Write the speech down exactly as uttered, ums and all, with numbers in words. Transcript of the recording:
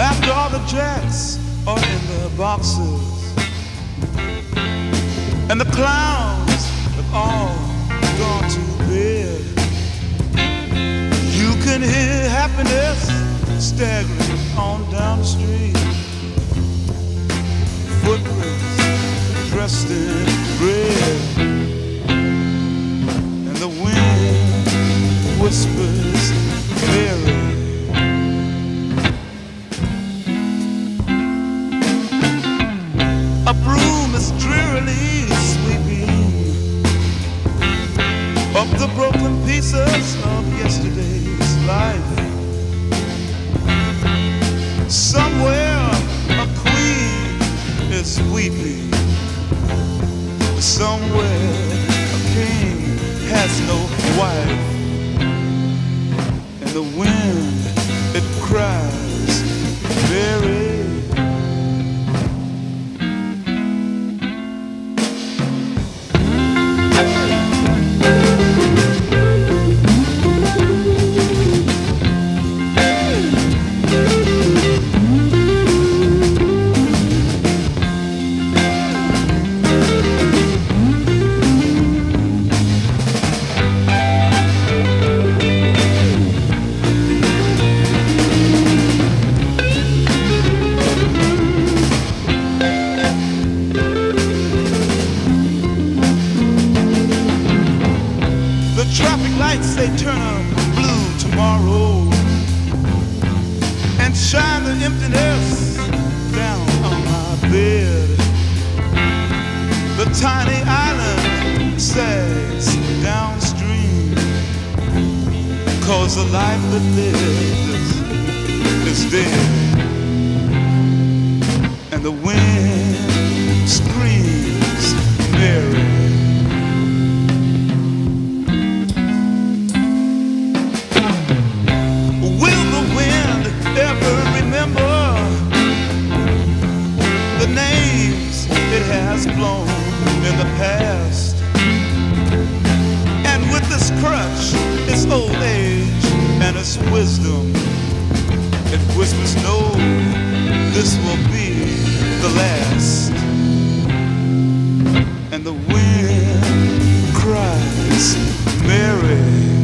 After all the jets are in their boxes and the clowns have all gone to bed, you can hear happiness staggering on down the street. Footprints dressed in red, and the wind whispers Mary. A broom is drearily sweeping up the broken pieces of yesterday's life. Somewhere a queen is weeping. Somewhere a king has no wife. And the wind, it cries, Mary. Traffic lights, they turn blue tomorrow and shine the emptiness down on my bed. The tiny island sags downstream, 'cause the life that lives is dead. And the wind screams, Mary. Ever remember the names it has blown in the past? And with this crutch, its old age and its wisdom, it whispers, no, this will be the last. And the wind cries, Mary.